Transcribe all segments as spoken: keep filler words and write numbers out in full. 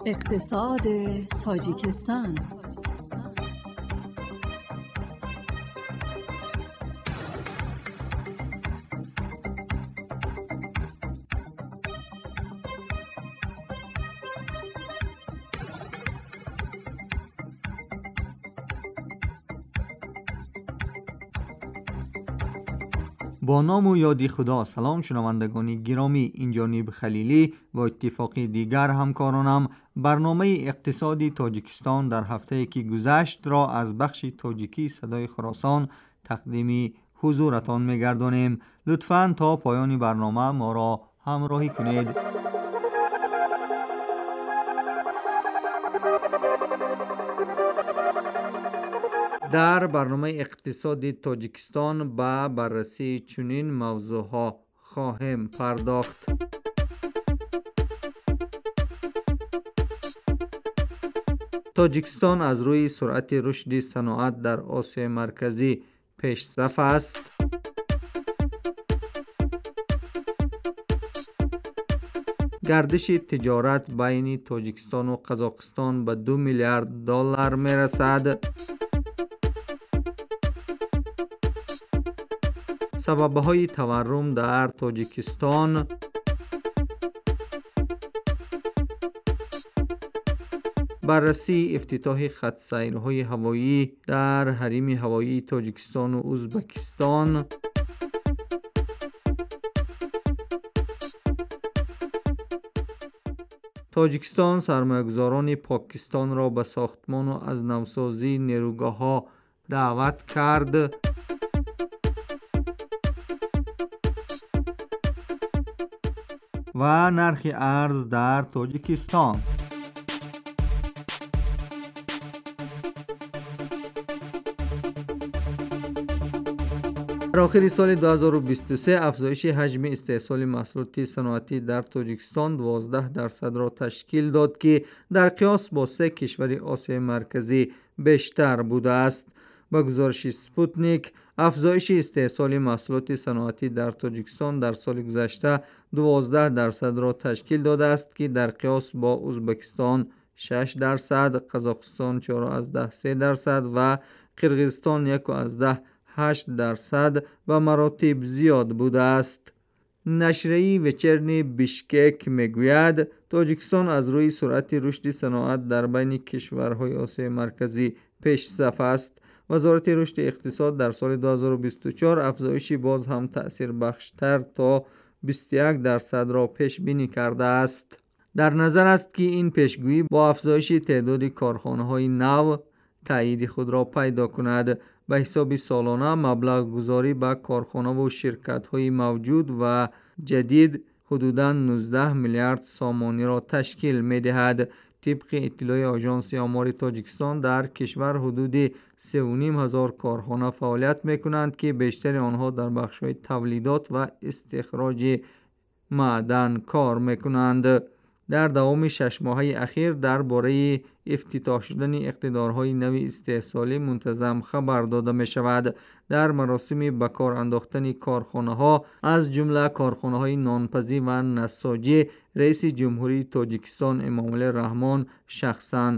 اقتصاد تاجیکستان. با نام و یادی خدا. سلام شنوندگان گرامی، اینجا نیب خلیلی و اتفاقی دیگر همکارانم برنامه اقتصادی تاجیکستان در هفته که گذشت را از بخش تاجیکی صدای خراسان تقدیم حضورتان می‌گردانیم. لطفاً تا پایان برنامه ما را همراهی کنید. در برنامه اقتصادی تاجیکستان به بررسی چنین موضوعها خواهیم پرداخت. تاجیکستان از روی سرعت رشد صنعت در آسیای مرکزی پیش صف است. گردش تجارت بین تاجیکستان و قزاقستان به دو میلیارد دلار می رسد. سبب‌های تورم در تاجیکستان، بررسی افتتاح خط سیرهای هوایی در حریم هوایی تاجیکستان و ازبکستان، تاجیکستان سرمایه‌گذاران پاکستان را به ساختمان و از نوسازی نیروگاه‌ها دعوت کرد. و نرخ ارز در تاجیکستان. در آخر سال دو هزار و بیست و سه افزایش حجم استحصال محصولات صنعتی در تاجیکستان دوازده درصد را تشکیل داد که در قیاس با سه کشور آسیای مرکزی بیشتر بوده است. با گزارش سپوتنیک، افزایش استحصال محصولات صنعتی در تاجیکستان در سال گذشته دوازده درصد را تشکیل داده است که در قیاس با ازبکستان شش درصد، قزاقستان چهار و سه درصد و قرقیزستان یک و هشت درصد و مراتب زیاد بوده است. نشریه وچرنی بیشکک میگوید تاجیکستان از روی سرعت رشد صنعت در بین کشورهای آسیای مرکزی پیش صف است. وزارت رشد اقتصاد در سال دو هزار و بیست و چهار افزایشی باز هم تأثیر بخشتر تا بیست و یک درصد را پیش بینی کرده است. در نظر است که این پیشگویی با افزایش تعداد کارخانه‌های نو تأیید خود را پیدا کند. به حساب سالانه مبلغ گذاری به کارخانه و شرکت‌های موجود و جدید حدوداً نوزده میلیارد سامانی را تشکیل می‌دهد. طبق اطلاع آژانس آمار تاجیکستان در کشور حدود سه و نیم هزار کارخانه فعالیت می‌کنند که بیشتر آنها در بخش‌های تولیدات و استخراج معدن کار می‌کنند. در دوام شش ماهه اخیر درباره افتتاح شدن اقتدارهای نوی استحصالی منتظم خبر داده می شود. در مراسم به کار انداختن کارخانه ها از جمله کارخانه های نانپزی و نساجی، رئیس جمهوری تاجیکستان امامعلی رحمان شخصا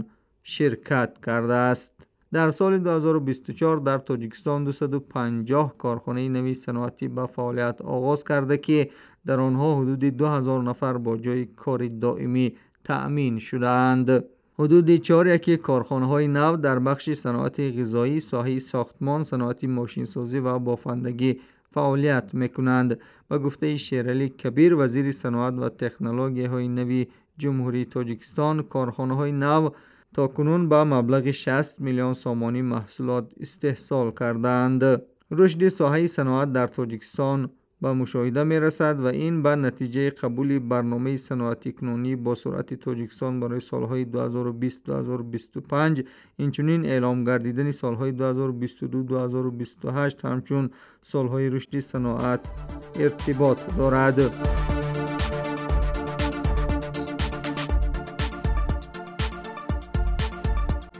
شرکت کرده است. در سال دو هزار و بیست و چهار در تاجیکستان دویست و پنجاه کارخانه نوی صنعتی به فعالیت آغاز کرده که در آنها حدود دو هزار نفر با جای کار دائمی تأمین شدند. حدود چهار یک کارخانه های نو در بخش صنعت غذایی، ساحه ساختمان، صنعت ماشینسازی و بافندگی فعالیت میکنند. به گفته شیرعلی کبیر وزیر صنعت و تکنولوژی های نوی جمهوری تاجیکستان، کارخانه های نو تا کنون با مبلغ شصت میلیون سامانی محصولات استحصال کردند. رشد ساحه صنعت در تاجیکستان به مشاهده می رسد و این به نتیجه قبول برنامه صنعتی کنونی با سرعت تاجیکستان برای سالهای دو هزار و بیست تا دو هزار و بیست و پنج، اینچنین اعلام گردیدن سالهای دو هزار و بیست و دو تا دو هزار و بیست و هشت همچون سالهای رشد صنعت ارتباط دارد.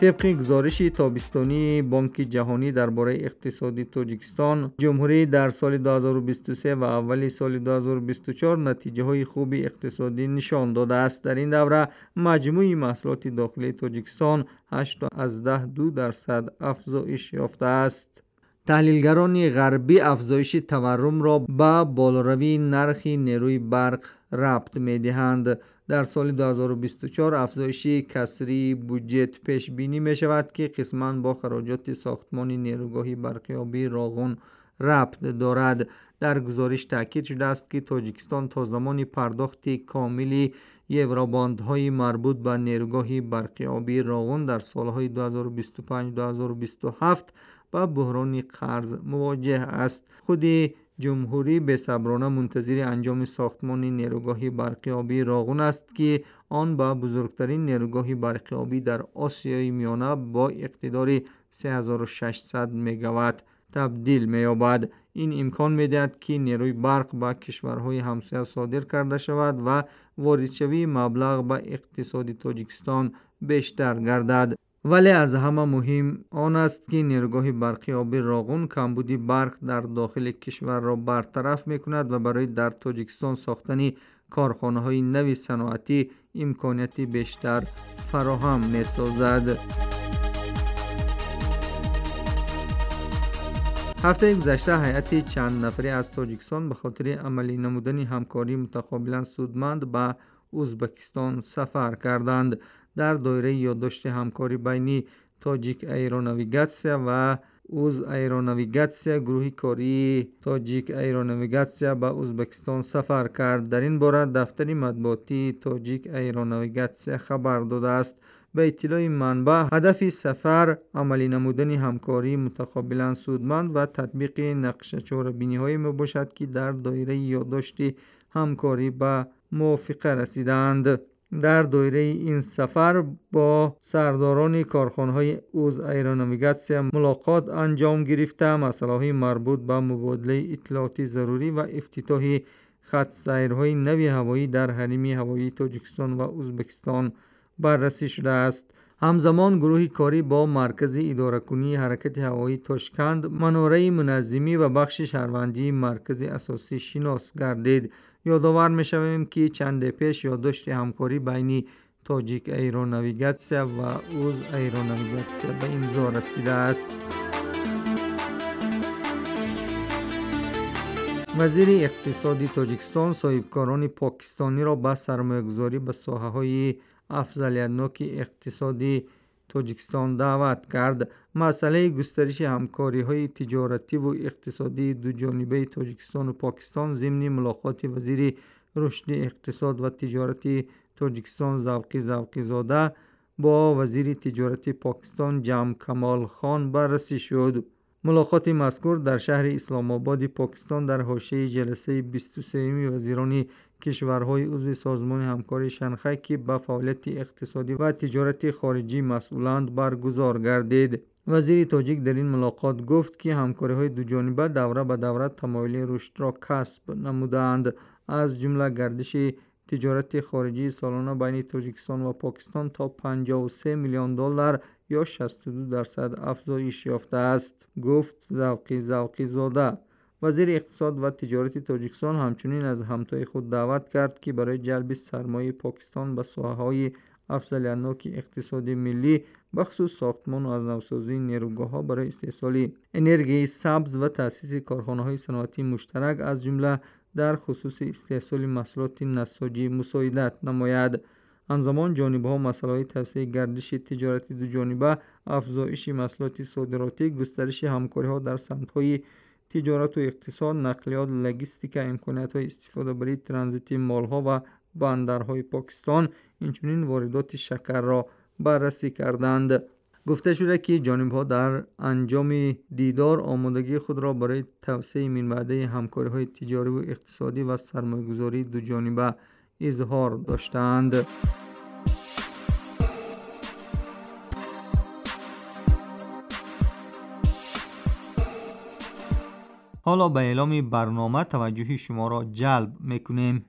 طبق گزارش تابستانی بانک جهانی درباره اقتصادی تاجیکستان، جمهوری در سال دو هزار و بیست و سه و اول سال دو هزار و بیست و چهار نتیجه های خوبی اقتصادی نشان داده است. در این دوره مجموع محصولات داخلی تاجیکستان هشت از ده دو درصد افزایش یافته است. تحلیلگران غربی افزایش تورم را به بالاروی نرخ نیروی برق ربط می‌دهند. در سال دو هزار و بیست و چهار افزایش کسری بودجه پیش بینی می شود که قسماً با خراجات ساختمان نیروگاه برقیابی راغون ربط دارد. در گزارش تاکید شده است که تاجیکستان تا زمان پرداخت کاملی یوروباندهای مربوط به نیروگاه برقیابی راغون در سالهای دو هزار و بیست و پنج تا دو هزار و بیست و هفت با بحران قرض مواجه است. خود جمهوری بی‌صبرانه منتظر انجام ساختمان نیروگاه برقیابی راغون است که آن با بزرگترین نیروگاه برقیابی در آسیای میانه با اقتدار سه هزار و ششصد مگاوات تبدیل می‌یابد. این امکان می‌دهد که نیروی برق به کشورهای همسایه صادر کرده شود و واردشوی مبلغ به اقتصاد تاجیکستان بیشتر گردد. ولی از همه مهم آن است که نیروگاه برقیابی راغون کمبود برق در داخل کشور را برطرف می‌کند و برای در تاجیکستان ساختن کارخانه‌های نوی صنعتی امکانیت بیشتر فراهم می‌سازد. هفته گذشته هیئت چند نفری از تاجیکستان به خاطر عملی نمودن همکاری متقابلا سودمند به ازبکستان سفر کردند. در دایره یادداشت همکاری بین تاجیک ایروناویگاتسیا و اوز ایروناویگاتسیا، گروه کاری تاجیک ایروناویگاتسیا به ازبکستان سفر کرد. در این باره دفتر مطبوعاتی تاجیک ایروناویگاتسیا خبر داده است. به اطلاع منبع هدف سفر عملی نمودن همکاری متقابلا سودمند و تطبیق نقشه چهاربینی های می باشد که در دایره یادداشت همکاری به موافقه رسیدند. در دایره این سفر با سرداران کارخانه‌های اوز ایروناویگاتسیا ملاقات انجام گرفته مسائل مربوط به مبادله اطلاعات ضروری و افتتاح خط سیرهای نوی هوایی در حریم هوایی تاجیکستان و ازبکستان بررسی شده است. همزمان گروه کاری با مرکز اداره کنی حرکت هوایی تاشکند، مناره منظمی و بخش شهروندی مرکز اساسی شناس گردید. یادآور می‌شویم که چند پیش یادداشت همکاری بین تاجیک ایروناویگاتسیا و اوز ایروناویگاتسیا به امضا رسیده است. وزیر اقتصادی تاجیکستان صاحبکاران پاکستانی را به سرمایه‌گذاری به ساحه‌های افضلیت‌ناک اقتصادی تاجیکستان دعوت کرد. مسئله گسترش همکاری‌های تجارتی و اقتصادی دو جانبه تاجیکستان و پاکستان ضمن ملاقات وزیر رشد اقتصاد و تجارت تاجیکستان ذوقی ذوقی زاده با وزیر تجارت پاکستان جم کمال خان بررسی شد. ملاقات مذکور در شهر اسلام آباد پاکستان در حاشیه جلسه بیست و سوم وزیران کشورهای عضو سازمان همکاری شنغهای که به فعالیت اقتصادی و تجارت خارجی مسئولند برگزار گردید. وزیر تاجیک در این ملاقات گفت که همکاری‌های دو جانبه دوره به دوره تمایل رشد را کسب نمودند. از جمله گردش تجارت خارجی سالانه بین تاجیکستان و پاکستان تا پنجاه و سه میلیون دلار یا شصت و دو درصد افزایش یافته است، گفت ذوقی ذوقی زاده. وزیر اقتصاد و تجارت تاجیکستان همچنین از همتای خود دعوت کرد که برای جلب سرمایه پاکستان به ساحه‌های افضلیت‌ناک اقتصادی ملی بخصوص ساختمان و از نوسازی نیروگاه‌ها برای استحصال انرژی سبز و تأسیس کارخانه‌های صنعتی مشترک از جمله در خصوص استحصال محصولات نساجی مساعدت نماید. همزمان جانبه‌ها مسائل توسعه گردش تجارتی دو جانبه، افزایش محصولات صادراتی، گسترش همکاری‌ها در سمت‌های تجارت و اقتصاد، نقلیات، لوجستیک، امکانات‌های استفاده برای ترانزیت مال‌ها و بندرهای پاکستان، اینچنین واردات شکر را بررسی کردند. گفته شده که جانب‌ها در انجام دیدار آمادگی خود را برای توسعه منبع‌های همکاری‌های تجاری و اقتصادی و سرمایه‌گذاری دو جانبه اظهار داشتند. حالا به اعلام برنامه توجه شما را جلب می‌کنیم.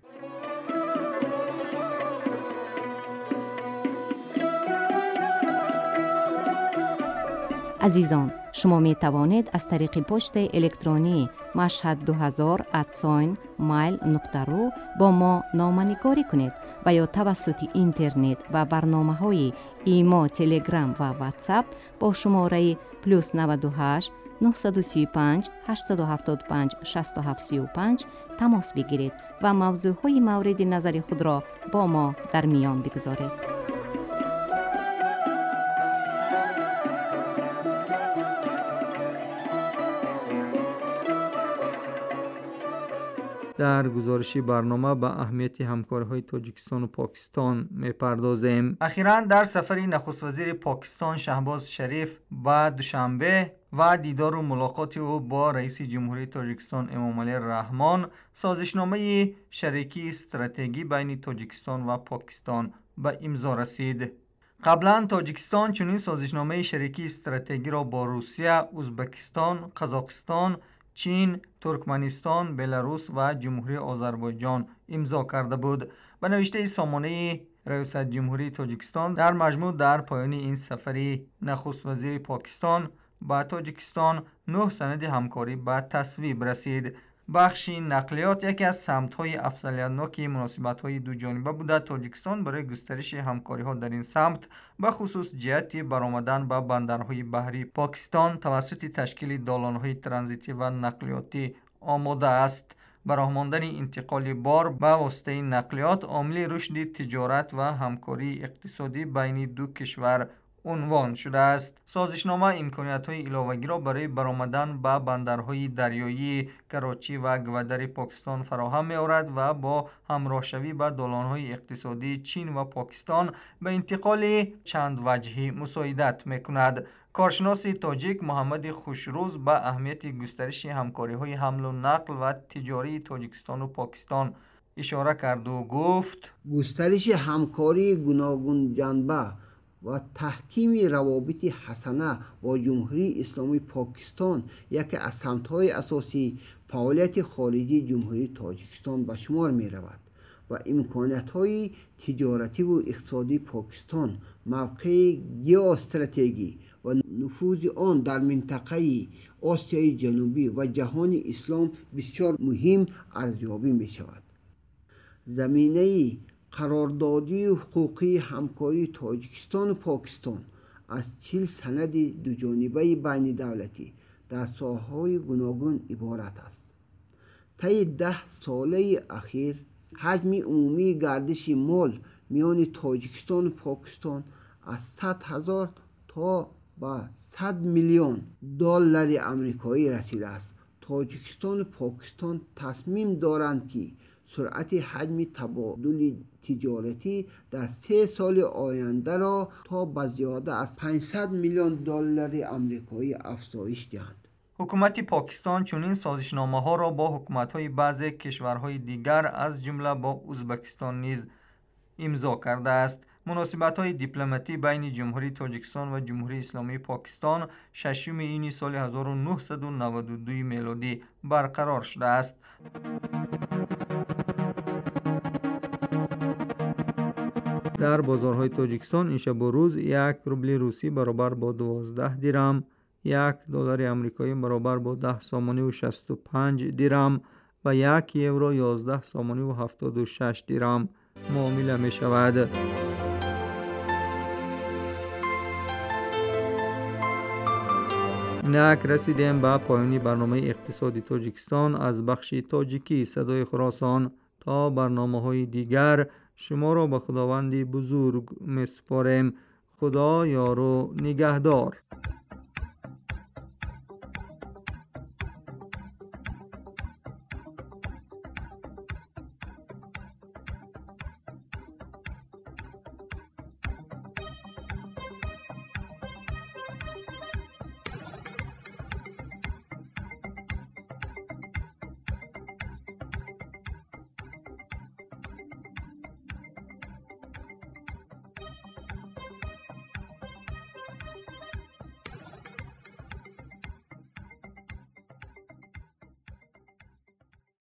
عزیزان، شما می توانید از طریق پست الکترونی مشهد دو هزار ات مایل نقطه رو با ما نامه‌نگاری کنید و یا توسط اینترنت و برنامه‌های ایما، تلگرام و واتساپ با شماره پلوس نود و هشت نه سه پنج هشت هفت پنج شش هفت سه پنج تماس بگیرید و موضوعهای مورد نظر خود را با ما در میان بگذارید. در گزارشی برنامه به اهمیت همکاری‌های تاجیکستان و پاکستان می‌پردازیم. اخیراً در سفری نخست وزیر پاکستان شهباز شریف به دوشنبه و دیدار و ملاقات او با رئیس جمهوری تاجیکستان امامعلی رحمان، سازشنامه شریکی استراتژی بین تاجیکستان و پاکستان به امضا رسید. قبلا تاجیکستان چنین سازشنامه شریکی استراتژی را با روسیه، ازبکستان، قزاقستان، چین، ترکمنستان، بلاروس و جمهوری آذربایجان امضا کرده بود. به نوشته سامانه ریاست جمهوری تاجیکستان، در مجموع در پایان این سفری نخست وزیر پاکستان با تاجیکستان نه سند همکاری به تصویب رسید. بخش نقلیات یکی از سمت‌های افضلیت‌ناک مناسبت‌های دو جانبه بوده. تاجیکستان برای گسترش همکاری‌ها در این سمت به خصوص جهت برآمدن به بندرهای بحری پاکستان توسط تشکیل دالان‌های ترانزیتی و نقلیاتی آماده است. برای ماندن انتقال بار به واسطه نقلیات عامل رشد تجارت و همکاری اقتصادی بین دو کشور عنوان شده است. سازشنامه امکانیت‌های علاوه‌ای را برای برآمدن به بندرهای دریایی کراچی و گودر پاکستان فراهم می‌آورد و با همراهشوی به دالان‌های اقتصادی چین و پاکستان به انتقال چند وجهی مساعدت می‌کند. کارشناس تاجیک محمد خوشروز به اهمیت گسترش همکاری‌های حمل و نقل و تجاری تاجیکستان و پاکستان اشاره کرد و گفت: گسترش همکاری گوناگون جنبه و تحکیم روابط حسنه با جمهوری اسلامی پاکستان یکی از سمت‌های اساسی فعالیت خارجی جمهوری تاجیکستان به شمار می‌رود و امکانات‌های تجارتی و اقتصادی پاکستان، موقع ژئواستراتژی و نفوذ آن در منطقه آسیای جنوبی و جهان اسلام بسیار مهم ارزیابی می‌شود. زمینه قراردادی و حقوقی همکاری تاجیکستان و پاکستان از چهل سند دوجانبه بین دولتی در ساحه‌های گوناگون عبارت است. طی ده ساله اخیر حجم عمومی گردش مال میان تاجیکستان و پاکستان از صد هزار تا به صد میلیون دلار آمریکایی رسیده است. تاجیکستان و پاکستان تصمیم دارند که سرعت حجم تبادل تجارتی در سه سال آینده را تا به زیاده از پانصد میلیون دلار آمریکایی افزایش دهند. حکومت پاکستان چنین سازشنامه‌ها را با حکومت‌های بعضی کشورهای دیگر از جمله با ازبکستان نیز امضا کرده است. مناسبت‌های دیپلماتی بین جمهوری تاجیکستان و جمهوری اسلامی پاکستان ششم این سال هزار و نهصد و نود و دو میلادی برقرار شده است. در بازارهای تاجیکستان این شب و روز یک روبل روسی برابر با دوازده درم، یک دلار آمریکایی برابر با ده سامانی و شصت و پنج درم و یک یورو یازده سامانی و هفتاد و شش درم معامله می شود. اینک رسیدیم به پایانی برنامه اقتصادی تاجیکستان از بخش تاجیکی صدای خراسان. تا برنامه های دیگر شما را به خداوند بزرگ می سپاریم. خدا یار و نگهدار.